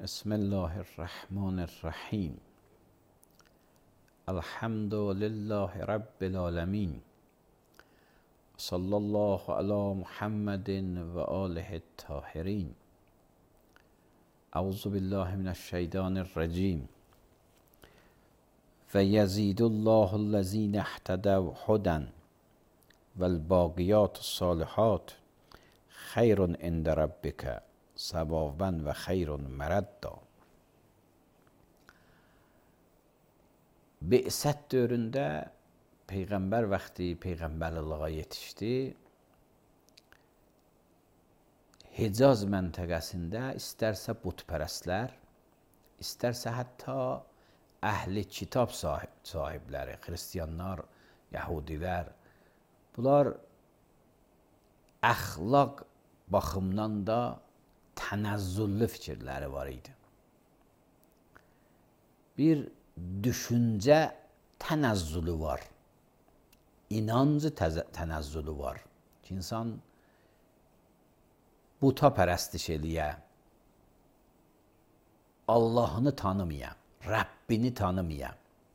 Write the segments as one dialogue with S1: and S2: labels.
S1: بسم الله الرحمن الرحیم. الحمد لله رب العالمین. صلی الله علی محمد و آله الطاهرین. اعوذ بالله من الشیطان الرجیم. و یزید الله الذین اهتدوا هدی و الباقیات الصالحات خیر عند ربک ثوابا و خیر مردا. Be'sət dövründə Peyğəmbər vaxtı Peyğəmbərliyə yetişdi. Hicaz məntəqəsində istərsə butpərəstlər, istərsə hətta əhli kitab sahibləri, xristiyanlar, yəhudilər, bunlar əxlaq baxımdan da tənəzzüllü fikirləri var idi. Bir düşüncə tənəzzülü var, inancı tənəzzülü var ki, insan buta pərəstiş eləyə, Allahını tanımaya, Rəbbini tanımaya,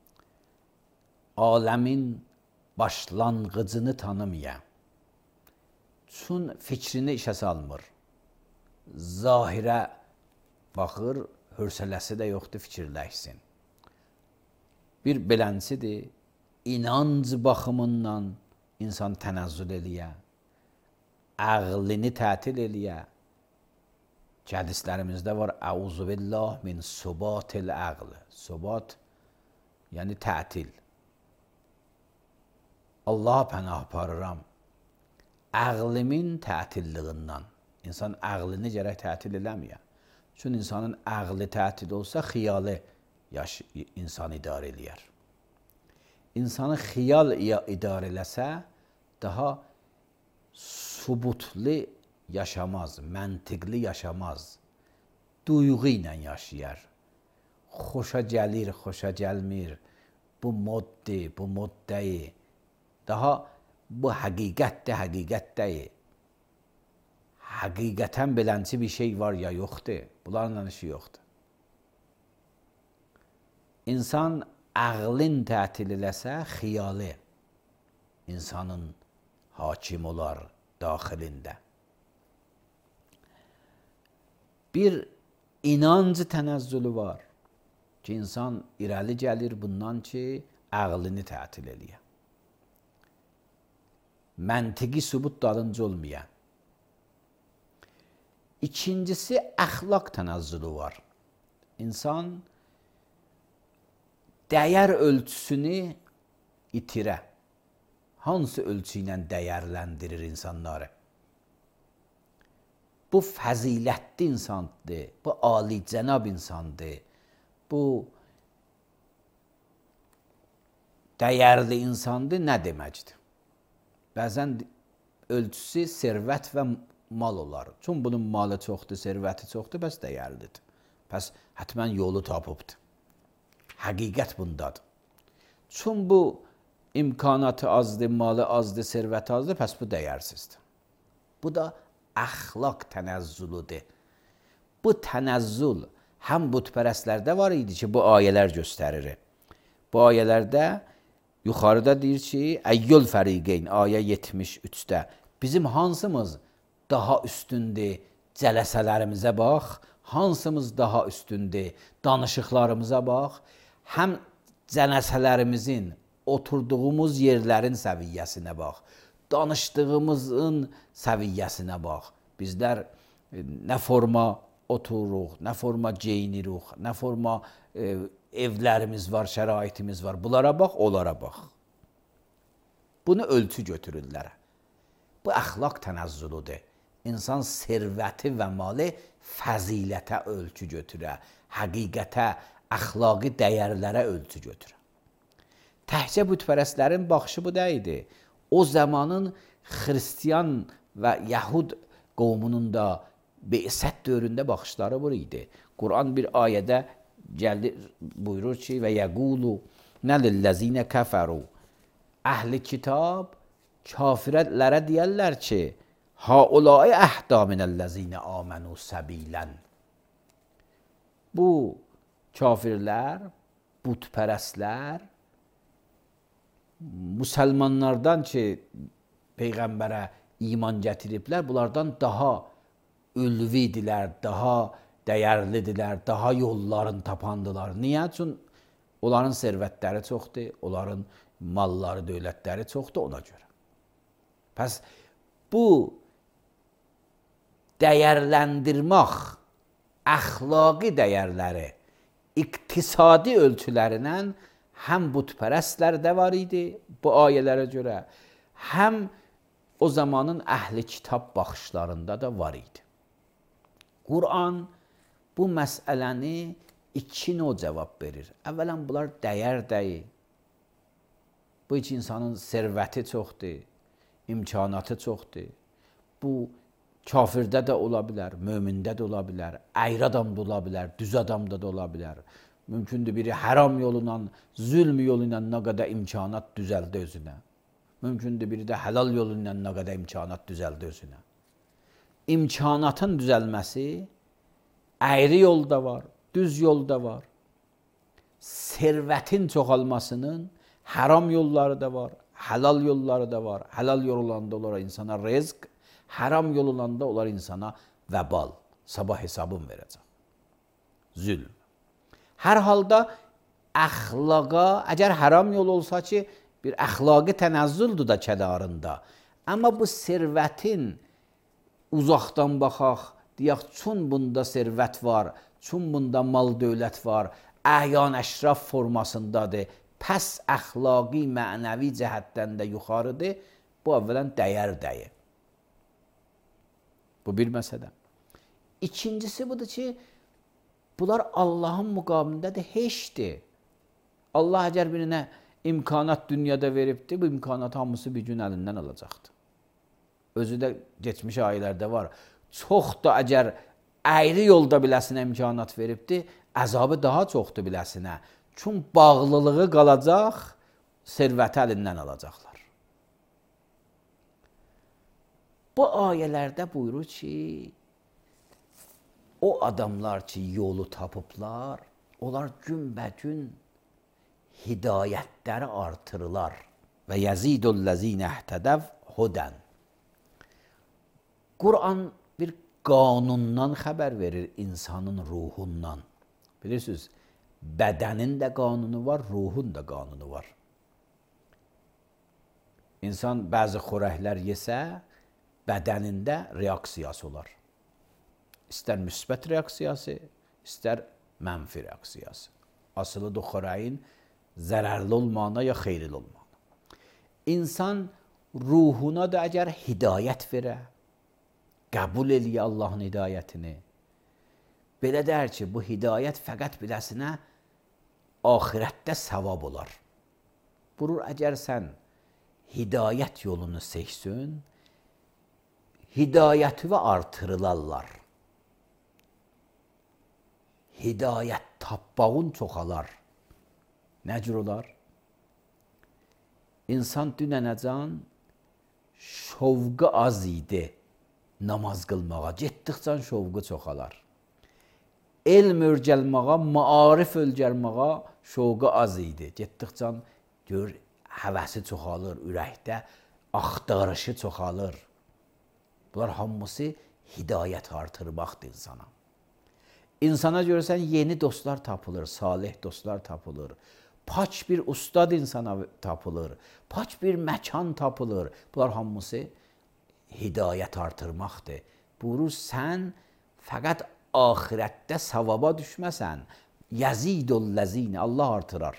S1: aləmin başlanğıcını tanımaya, üçün fikrini işə salmır. Zahirə baxır, hörsələsi də yoxdur, fikirləşsin. Bir beləncədir, inanc baxımından insan tənəzzül eləyə, əqlini tətil eləyə. Hədislərimizdə var, əuzu billah min subatil əql. Subat, yəni tətil. Allaha pənah aparıram, əqlimin tətilliğindən. İnsan əqlini gərək tətil eləməyə. Çünki insanın əqli tətil olsa, xiyalı insan idarə eləyər. İnsanı xiyal idarə eləsə, daha subutlu yaşamaz, məntiqli yaşamaz, duyğu ilə yaşayar. Xoşa gəlir, xoşa gəlmir, bu moddir, bu moddəyi, daha bu həqiqətdir, həqiqət deyil. Həqiqətən belənci bir şey var ya yoxdur, bunlarla işi yoxdur. İnsan əqlin tətil eləsə, xiyalı insanın hakim olar daxilində. Bir inancı tənəzzülü var ki, insan irəli gəlir bundan ki, əqlini tətil eləyə. Məntiqi sübut dalınca olmayan. İkincisi, əxlaq tənəzzülü var. İnsan dəyər ölçüsünü itirə. Hansı ölçü ilə dəyərləndirir insanları? Bu fəzilətli insandır, bu alicənab insandır, bu dəyərli insandır, nə deməkdir? Bəzən ölçüsü servət və mal olar. Çünki bunun malı çoxdur, servəti çoxdur, bəs dəyərlidir. Bəs hətmən yolu tapıbdır. Həqiqət bundadır. Çünki bu imkanatı azdır, malı azdır, servəti azdır, bəs bu dəyərsizdir. Bu da əxlaq tənəzzülüdür. Bu tənəzzül həm butpərəstlərdə var idi ki, bu ayələr göstərir. Bu ayələrdə yuxarıda deyir ki, Əyyul fəriqeyn, ayə 73-də bizim hansımız daha üstündür, cələsələrimizə bax, hansımız daha üstündür, danışıqlarımıza bax, həm cələsələrimizin oturduğumuz yerlərin səviyyəsinə bax, danışdığımızın səviyyəsinə bax. Bizlər nə forma otururuq, nə forma geyinirik, nə forma evlərimiz var, şəraitimiz var. Bunlara bax, onlara bax. Bunu ölçü götürürlər. Bu əxlaq tənəzzülüdür. İnsan servəti və malı fəzilətə ölçü götürə, həqiqətə, əxlaqi dəyərlərə ölçü götürə. Təhcə bütpərəstlərin baxışı bu deyildi. O zamanın xristiyan və yəhud qovmunun da Be'sət dövründə baxışları bu idi. Quran bir ayədə buyurur ki, və yəqulu nəlilləzinə kəfəru. Əhli kitab kafirlərə deyərlər ki, « Haulai əhda minəlləzinə amenu səbilən » bu kafirlər, butpərəstlər müsəlmanlardan ki, Peyğəmbərə iman gətiriblər, bunlardan daha ülvidirlər, daha dəyərlidirlər, daha yollarını tapandılar. Niyə? Çünki onların sərvətləri çoxdur, onların malları, dövlətləri çoxdur ona görə. Pəs bu dəyərləndirmək əxlaqi dəyərləri iqtisadi ölçülərinə həm butpərəstlər də var idi bu ayələrə görə, həm o zamanın əhli kitab baxışlarında da var idi. Quran bu məsələni iki növ cavab verir. Əvvələn bunlar dəyər deyil. Bu iki insanın sərvəti çoxdur, imkanatı çoxdur. Bu kafirdə də ola bilər, mömində də ola bilər, əyri adam da ola bilər, düz adam da ola bilər. Mümkündür biri haram yolundan, zülm yolundan nə qədər imkanat düzəldi özünə. Mümkündür biri də halal yolundan nə qədər imkanat düzəldi özünə. İmkanatın düzəlməsi əyri yolda var, düz yolda var. Sərvətin çoxalmasının haram yolları da var, halal yolları da var. Halal yolunda olar insana rızq, haram yolunda olar insana vəbal. Sabah hesabın verəcək. Zülm. Hər halda əxlaqa, əgər haram yol olsa ki, bir əxlaqi tənəzzüldür da kənarında. Amma bu sərvətin uzaqdan baxaq, deyək, çün bunda sərvət var, çün bunda mal dövlət var, əyyan əşraf formasındadır, pəs əxlaqi, mənəvi cəhətdən də yuxarıdır, bu əvvələn dəyər deyir. Bu bir məsələ. İkincisi budur ki, bunlar Allahın müqamində də heçdir. Allah əgər birinə imkanat dünyada veribdir, bu imkanat hamısı bir gün əlindən alacaqdır. Özü də geçmiş ayələrdə var. Çox da əgər əyri yolda biləsinə imkanat veribdir, əzabı daha çoxdur biləsinə. Çünki bağlılığı qalacaq, sərvəti əlindən alacaqlar. Bu ayələrdə buyurur ki, o adamlar ki, yolu tapıblar, onlar günbə-gün hidayətləri artırırlar. Və yəzidullezine ihtədəv hudən. Quran bir qanundan xəbər verir insanın ruhundan. Bilirsiniz, bədənin də qanunu var, ruhun da qanunu var. İnsan bəzi xörəklər yesə, bədənində reaksiyası olar. İstər müsbət reaksiyası, istər mənfi reaksiyası. Asılıdır xörəyin zərərli olmağına ya xeyrli olmağına. İnsan ruhuna da əgər hidayət verə, qəbul eləyə Allahın hidayətini, belə dər ki, bu hidayət fəqət biləsinə axirətdə savab olar. Burur, əgər sən hidayət yolunu seçsin, hidayəti və artırılarlar. Hidayət tabbağın çoxalar. Nə cür olar? İnsan dünənəcan şovqu az idi namaz qılmağa. Getdikcə şovqu çoxalar. Elm örgəlməğa, maarif örgəlməğa şovqu az idi. Getdikcə gör, həvəsi çoxalır, ürəkdə axtarışı çoxalır. Bunlar hamısı hidayət artırmaqdır insana. İnsana görürsən, yeni dostlar tapılır, salih dostlar tapılır. Paç bir ustad insana tapılır, paç bir məkan tapılır. Bunlar hamısı hidayət artırmaqdır. Buyurur, sən fəqət axirətdə savaba düşməsən, yəzidullezine, Allah artırar.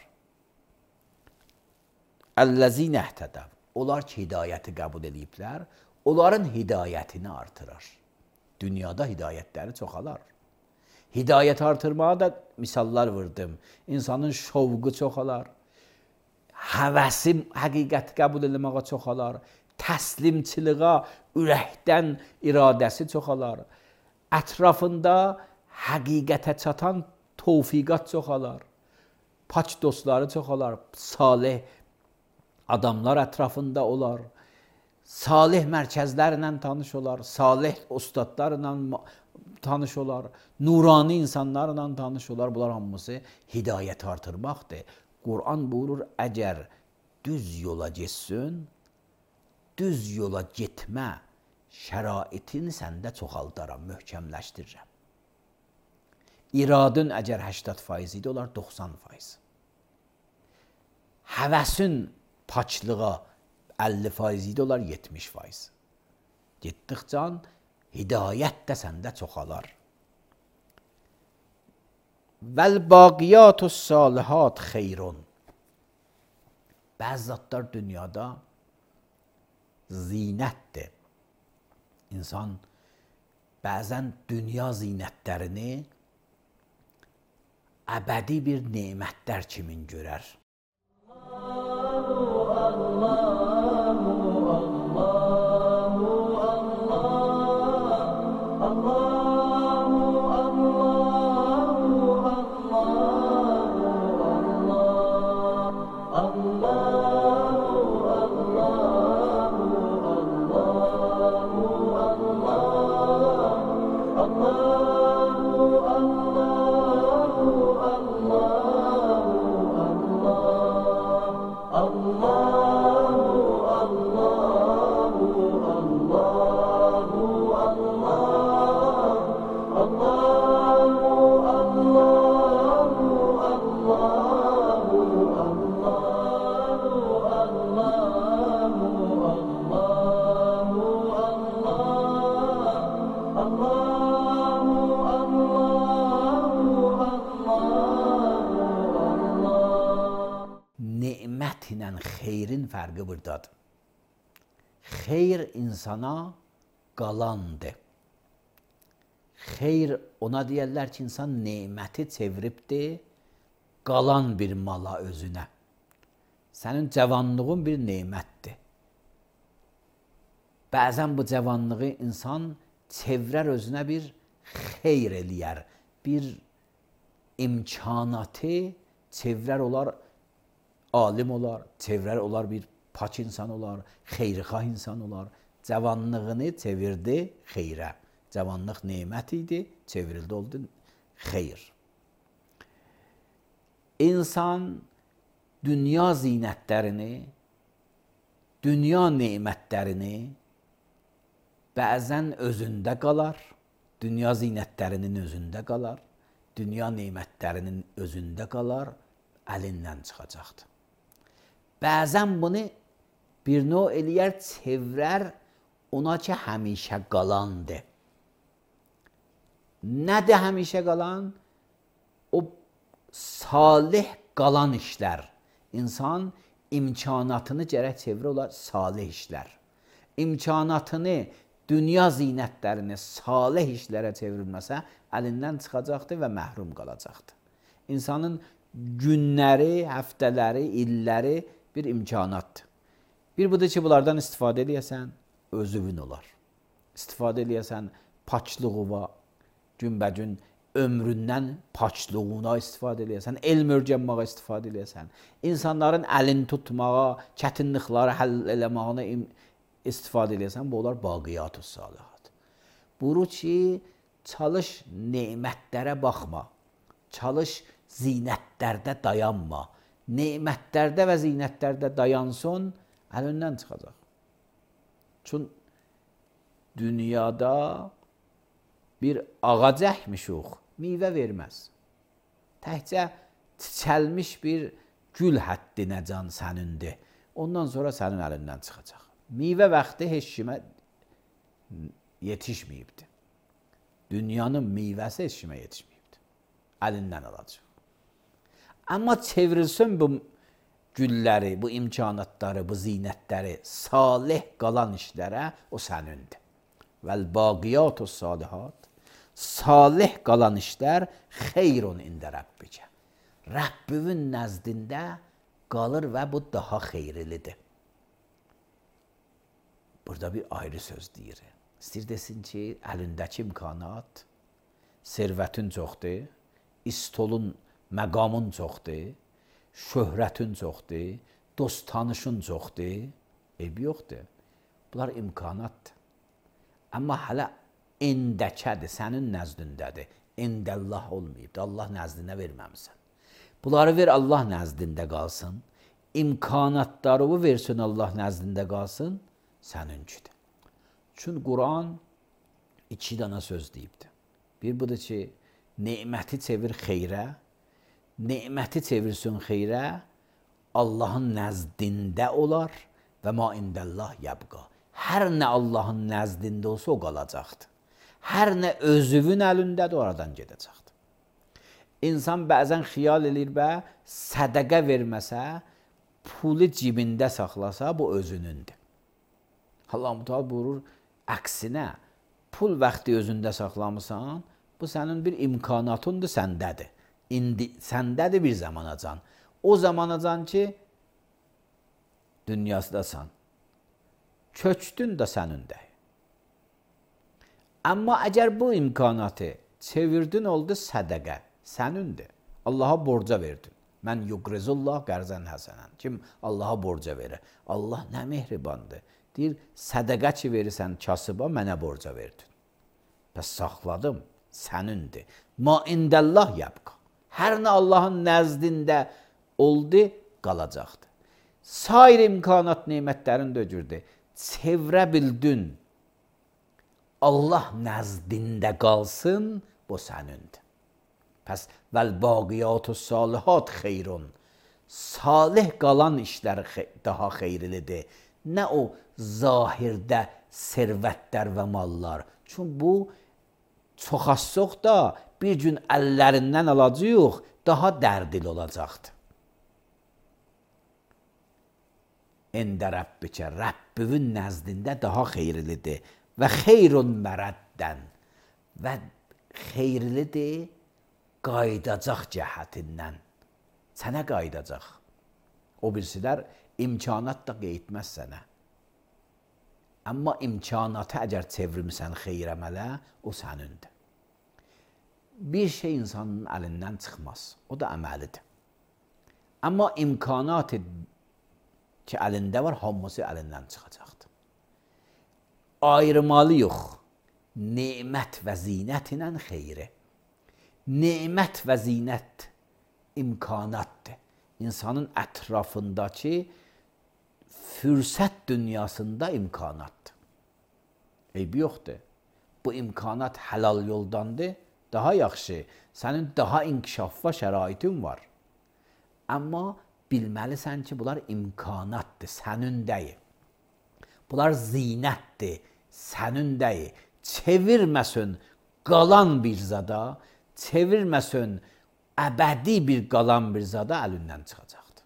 S1: Əllezine ihtədəv. Onlar ki, hidayəti qəbul ediblər, onların hidayətini artırar. Dünyada hidayətləri çoxalar. Hidayət artırmağa da misallar vurdım. İnsanın şovqu çoxalar, həvəsi həqiqəti qəbul etməyə çoxalar, təslimçiliğə ürəkdən iradəsi çoxalar, ətrafında həqiqətə çatan tövfiqat çoxalar, paç dostları çoxalar, salih adamlar ətrafında olar, salih mərkəzlərlə tanış olar, salih ustadlarla tanış olar, nurani insanlarla tanış olar. Bunlar hamısı hidayət artırmaqdır. Quran buyurur, əgər düz yola getsin, düz yola getmə şəraitini səndə çoxaldaram, möhkəmləşdirirəm. İradın əgər 80% idi, olar 90%. Həvəsin paçlığa 50% idi, olar 70%. Getdikcə hidayət də səndə çoxalar. Vəl-baqiyatü salihat xeyrun. Bəzi zatlar dünyada zinətdir. İnsan bəzən dünya zinətlərini əbədi bir nemətlər kimi görər. Nemət ilə xeyrin fərqi buradadır. Xeyr insana qalandır. Xeyr ona deyərlər ki, insan neməti çeviribdir, qalan bir mala özünə. Sənin cavanlığın bir nemətdir. Bəzən bu cavanlığı insan çevirər özünə bir xeyr eləyər. Bir imkanatı çevirər olar, alim olar, çevirər olar bir pak insan olar, xeyrixah insan olar. Cavanlığını çevirdi xeyrə. Cavanlıq nemət idi, çevrildi oldu xeyr. İnsan dünya zinətlərini, dünya nemətlərini bəzən özündə qalar, dünya zinətlərinin özündə qalar, dünya nemətlərinin özündə qalar, əlindən çıxacaqdır. Bəzən bunu bir növ eləyər, çevrər ona ki, həmişə qalandır. Nədir həmişə qalan? O salih qalan işlər. İnsan imkanatını gərək çevirə olar salih işlər. İmkanatını, dünya zinətlərini salih işlərə çevrilməsə, əlindən çıxacaqdır və məhrum qalacaqdır. İnsanın günləri, həftələri, illəri bir imkanatdır. Bir budur ki, bunlardan istifadə edəsən, özüvün olar. İstifadə edəsən, paçlığına, günbəgün ömründən paçlığına istifadə edəsən, elm öyrənməyə istifadə edəsən, insanların əlini tutmağa, çətinlikləri həll eləməyinə istifadə edəsən, bu olar baqiyatü salihat. Buyurur ki, çalış nemətlərə baxma, çalış zinətlərdə dayanma. Nemətlərdə və zinətlərdə dayansın, əlindən çıxacaq. Çünki dünyada bir ağac əkmişik, meyvə verməz. Təkcə çiçəlmiş bir gül həddinə can sənindir. Ondan sonra sənin əlindən çıxacaq. Meyvə vaxtı heç kimə yetişməyibdir. Dünyanın meyvəsi heç kimə yetişməyibdir. Əlindən alacaq. Amma çevrilsin bu gülləri, bu imkanatları, bu zinətləri salih qalan işlərə, o sənindir. Vəl-baqiyatü salihat, salih qalan işlər xeyrun ində Rəbbikə. Rəbbinin nəzdində qalır və bu daha xeyrilidir. Burada bir ayrı söz deyir. İstəyir desin ki, əlindəki imkanat, servətin çoxdur, istolun, məqamın çoxdur, şöhrətin çoxdur, dost tanışın çoxdur, eybi yoxdur. Bunlar imkanatdır. Amma hələ indəkədir, sənin nəzdindədir. İndəllah olmayıb, Allah nəzdində verməmisən. Bunları ver Allah nəzdində qalsın. İmkanatları versin Allah nəzdində qalsın, səninkidir. Çünki Quran iki dana söz deyibdir. Bir budur ki, neməti çevir xeyrə, neməti çevirsin xeyrə, Allahın nəzdində olar və ma indəllah yəbqa. Hər nə Allahın nəzdində olsa o qalacaqdır. Hər nə özünün əlindədir, oradan gedəcəkdir. İnsan bəzən xiyal edir və sədəqə verməsə, pulu cibində saxlasa, bu özünündür. Allah-u Teala buyurur, əksinə, pul vaxtı özündə saxlamısan, bu sənin bir imkanatındır, səndədir. İndi səndədir bir zamanacan. O zamanacan ki, dünyasıdasan. Köçdün də sənindir. Amma əgər bu imkanatı çevirdin, oldu sədəqə, sənindir. Allaha borca verdin. Mən yuqrizullah qərzən həsənən. Kim Allaha borca verir? Allah nə mehribandır. Deyir, sədəqə ki verirsən kasıba, mənə borca verdin. Bəs saxladım, sənindir. Ma indəllah yəbqa. Hər nə Allahın nəzdində oldu, qalacaqdır. Sair imkanat nemətlərin də öcürdür. Çevrə bildin, Allah nəzdində qalsın, bu sənindir. Pəs vəl baqiyatü salihat xeyrun. Salih qalan işlər daha xeyirlidir. Nə o zahirdə servətlər və mallar. Çünki bu çox az çox da bir gün əllərindən alacaq, daha dərdil olacaqdır. İndə Rəbbikə, Rəbbivin nəzdində daha xeyirlidir. Və xeyrun mərəddən. Və xeyirlidir qaydacaq cəhətindən. Sənə qaydacaq. O birisilər imkanat da qeydməz sənə. Amma imkanatı əgər çevirmirsən xeyr əmələ, o sənindir. Bir şey insanın əlindən çıxmaz. O da əməlidir. Amma imkanatı ki əlində var, hamısı əlindən çıxacaqdır. Ayrımalı yox. Nemət və zinət ilə xeyri. Nemət və zinət imkanatdır. İnsanın ətrafındakı fürsət dünyasında imkanatdır. Eybi yoxdur. Bu imkanat həlal yoldandır, daha yaxşı. Sənin daha inkişafa şəraitin var. Amma bilməlisən ki, bunlar imkanatdır, sənin deyil. Bunlar zinətdir, sənin deyil. Çevirməsin qalan bir zada, çevirməsin əbədi bir qalan bir zada əlindən çıxacaqdır.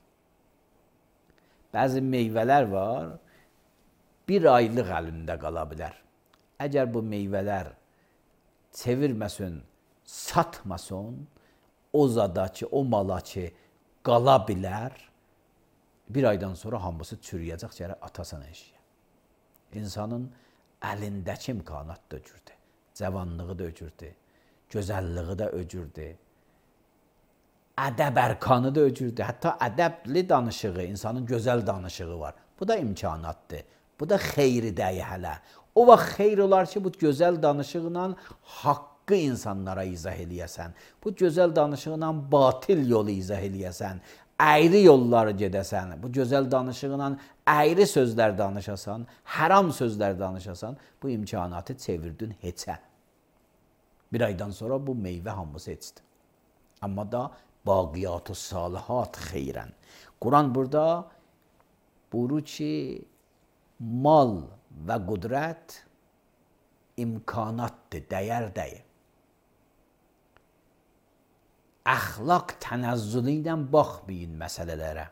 S1: Bəzi meyvələr var, bir aylıq əlində qala bilər. Əgər bu meyvələr çevirməsin, satmasın, o zada ki, o mala ki, qala bilər, bir aydan sonra hamısı çürüyəcək, gələ atasan eşiyə. İnsanın əlindəki imkanat da öcürdür, cavanlığı da öcürdür, gözəlliği də öcürdür, ədəb ərkanı da öcürdür, hətta ədəbli danışığı, insanın gözəl danışığı var. Bu da imkanatdır, bu da xeyri dəyi hələ. O vaxt xeyr olar ki, bu gözəl danışıqla haqqı insanlara izah eləyəsən, bu gözəl danışıqla batil yolu izah eləyəsən, əyri yolları gedəsən, bu gözəl danışıqla əyri sözlər danışasan, haram sözlər danışasan, bu imkanatı çevirdin heçə. Bir aydan sonra bu meyvə hamısı heçdir. Amma da baqiyatü salihat xeyrən. Quran burada buyurur ki, mal və qudrət imkanatdır, dəyər deyil. Əxlaq tənəzzülü ilə baxmayın məsələlərə.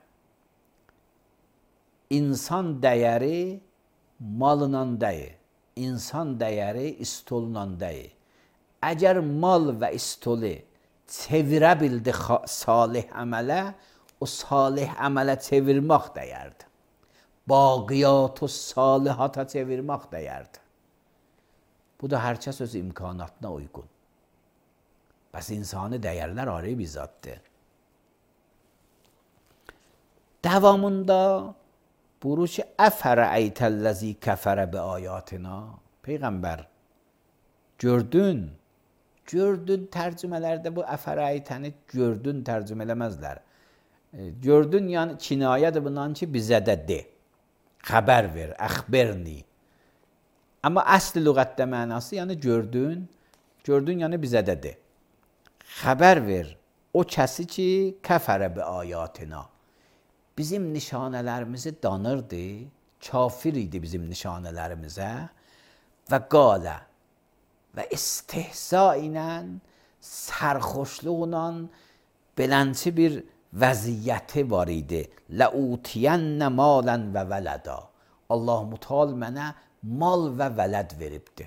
S1: İnsan dəyəri malına deyil, insan dəyəri istolla deyil. Əgər mal və istolu çevirə bildi salih əmələ, o salih əmələ çevirmək dəyərdir. Baqiyatü salihata çevirmək dəyərdir. Bu da hər kəs öz imkanatına uyğun. Bəs insani dəyərlər ayrı bir zaddır. Davamında buyurur ki əfərəeytəl-ləzi kəfərə bi ayatina. Peyğəmbər, gördün tərcümələrdə bu əfərəytəni gördün tərcümə eləməzlər. Gördün yəni kinayədir bundan ki bizə də de. Xəbər ver, əxbirni. Amma əsl lüğətdə mənası yəni gördün yəni bizə də de. Xəbər ver o kəsi ki kəfərə bi ayatina. Bizim nişanələrimizi danırdı, kafir idi bizim nişanələrimizə və qalə və istehza ilə, sərxoşluqla belənçi bir vəziyyəti var idi. Ləutiyənnə malən və vələda. Allah-u Teala mənə mal və vələd veribdi.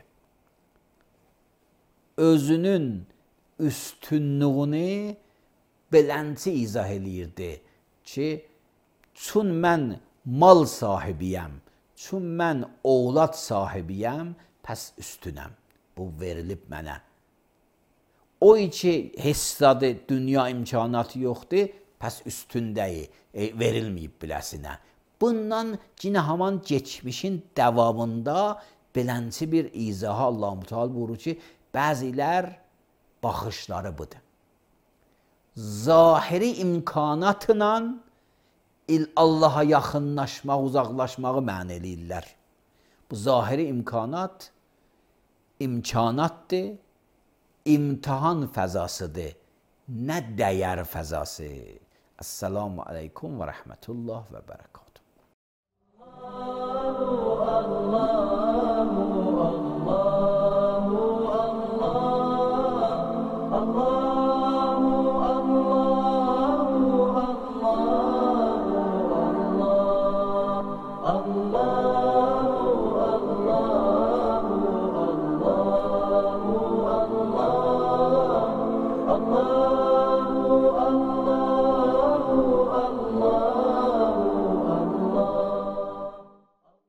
S1: Özünün üstünlüğünü belənçi izah eləyirdi ki, çün mən mal sahibiyəm, çün mən oğlad sahibiyəm, pəs üstünəm. Bu verilib mənə. O ki hessadı dünya imkanatı yoxdur, pəs üstündəyi verilməyib biləsinə. Bundan yine haman geçmişin devamında belənçi bir izaha Allah-u Teala buyurur ki, bəzilər baxışları budur. Zahiri imkanatla Allah'a yaxınlaşmaq, uzaqlaşmağı mənə eləyirlər. Bu zahiri imkanat imkanatdır, imtihan fəzasıdır, nə dəyər fəzası. Esselamu aleykum və rəhmətullah və bərəkatuhu.